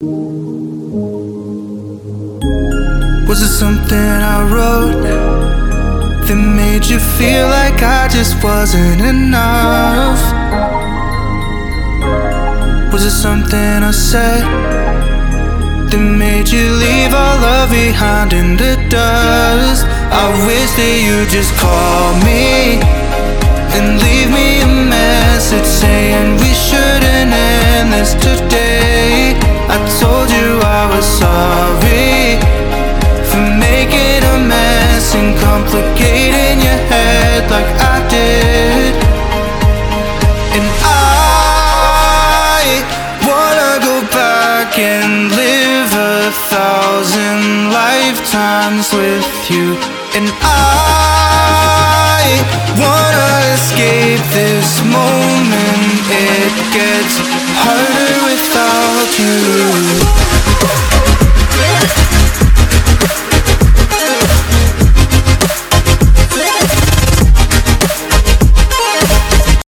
Was it something I wrote that made you feel like I just wasn't enough? Was it something I said that made you leave our love behind in the dust? I wish that you'd just call me and leave me a message saying we shouldn't end this today. I told you I was sorry for making a mess and complicating your head like I did. And I wanna go back and live 1,000 lifetimes with you. And I wanna escape this moment. It gets harder without you.